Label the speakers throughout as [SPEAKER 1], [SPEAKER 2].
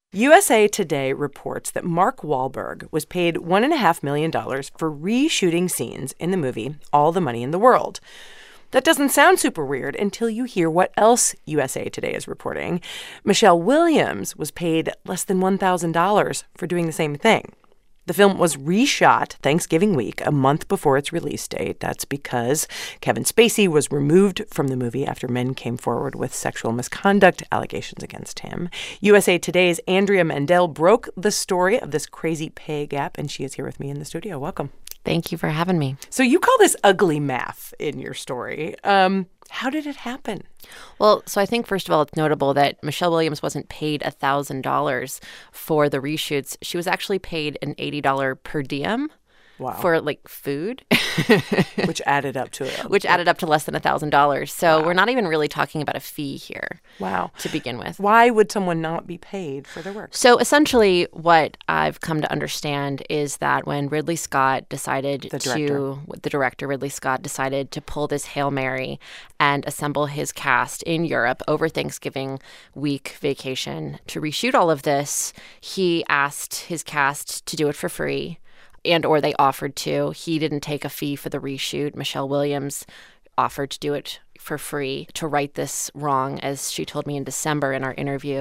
[SPEAKER 1] USA Today reports that Mark Wahlberg was paid $1.5 million for reshooting scenes in the movie All the Money in the World. That doesn't sound super weird until you hear what else USA Today is reporting. Michelle Williams was paid less than $1,000 for doing the same thing. The film was reshot Thanksgiving week, a month before its release date. That's because Kevin Spacey was removed from the movie after men came forward with sexual misconduct allegations against him. USA Today's Andrea Mandel broke the story of this crazy pay gap, and she is here with me in the studio. Welcome.
[SPEAKER 2] Thank you for having me.
[SPEAKER 1] So you call this ugly math in your story. How did it happen?
[SPEAKER 2] Well, so I think, first of all, it's notable that Michelle Williams wasn't paid $1,000 for the reshoots. She was actually paid an $80 per diem.
[SPEAKER 1] Wow.
[SPEAKER 2] For food.
[SPEAKER 1] Which added up to
[SPEAKER 2] less than $1,000. So We're not even really talking about a fee here.
[SPEAKER 1] Wow.
[SPEAKER 2] To begin with.
[SPEAKER 1] Why would someone not be paid for their work?
[SPEAKER 2] So essentially what I've come to understand is that when Ridley Scott decided the director Ridley Scott decided to pull this Hail Mary and assemble his cast in Europe over Thanksgiving week vacation to reshoot all of this, he asked his cast to do it for free. Or they offered to. He didn't take a fee for the reshoot. Michelle Williams offered to do it for free, to right this wrong, as she told me in December in our interview.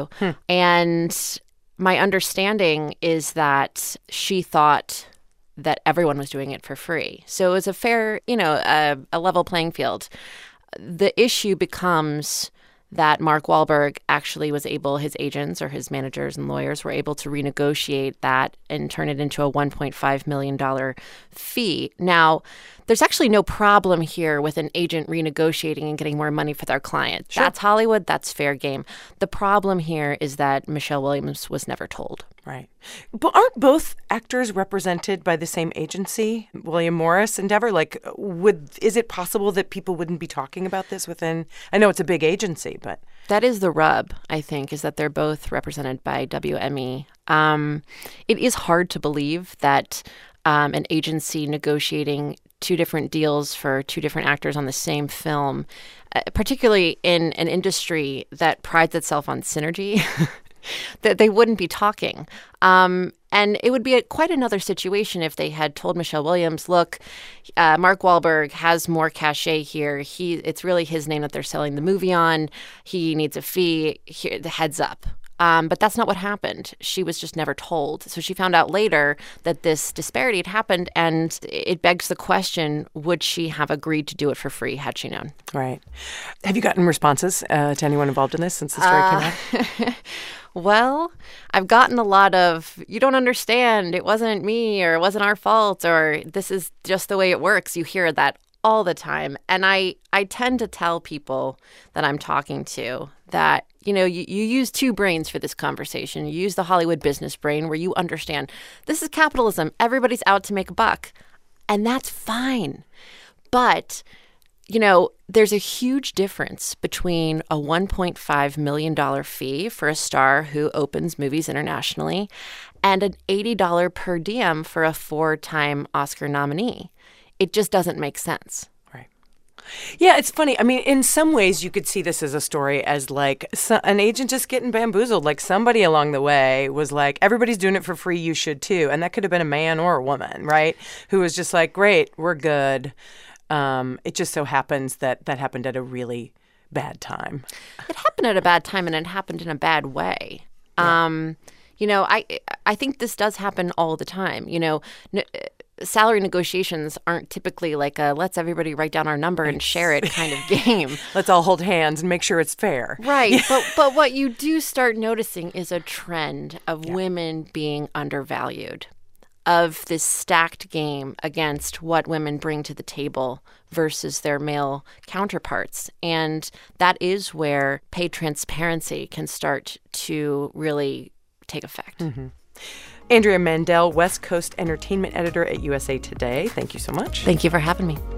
[SPEAKER 2] And my understanding is that she thought that everyone was doing it for free. So it was a fair, a level playing field. The issue becomes that Mark Wahlberg actually was able, his agents or his managers and lawyers were able to renegotiate that and turn it into a $1.5 million fee. Now, there's actually no problem here with an agent renegotiating and getting more money for their client. Sure. That's Hollywood. That's fair game. The problem here is that Michelle Williams was never told.
[SPEAKER 1] Right. But aren't both actors represented by the same agency, William Morris Endeavor? Is it possible that people wouldn't be talking about this within? I know it's a big agency, but
[SPEAKER 2] that is the rub, I think, is that they're both represented by WME. It is hard to believe that an agency negotiating two different deals for two different actors on the same film, particularly in an industry that prides itself on synergy, that they wouldn't be talking. And it would be quite another situation if they had told Michelle Williams, look, Mark Wahlberg has more cachet here. It's really his name that they're selling the movie on. He needs a fee. Here, the heads up. But that's not what happened. She was just never told. So she found out later that this disparity had happened, and it begs the question, would she have agreed to do it for free had she known?
[SPEAKER 1] Right. Have you gotten responses to anyone involved in this since the story came out?
[SPEAKER 2] Well, I've gotten a lot of, you don't understand, it wasn't me, or it wasn't our fault, or this is just the way it works. You hear that all the time. And I tend to tell people that I'm talking to that, you use two brains for this conversation. You use the Hollywood business brain where you understand this is capitalism. Everybody's out to make a buck. And that's fine. But there's a huge difference between a $1.5 million fee for a star who opens movies internationally and an $80 per diem for a 4-time Oscar nominee. It just doesn't make sense.
[SPEAKER 1] Right. Yeah, it's funny. I mean, in some ways, you could see this as a story as an agent just getting bamboozled. Like somebody along the way was like, everybody's doing it for free, you should too. And that could have been a man or a woman, right? Who was just like, great, we're good. It just so happens that happened at a really bad time.
[SPEAKER 2] It happened at a bad time, and it happened in a bad way. Yeah. I think this does happen all the time. Salary negotiations aren't typically like a let's everybody write down our number and share it kind of game.
[SPEAKER 1] Let's all hold hands and make sure it's fair.
[SPEAKER 2] Right. But what you do start noticing is a trend of women being undervalued, of this stacked game against what women bring to the table versus their male counterparts. And that is where pay transparency can start to really take effect.
[SPEAKER 1] Mm-hmm. Andrea Mandel, West Coast entertainment editor at USA Today. Thank you so much.
[SPEAKER 2] Thank you for having me.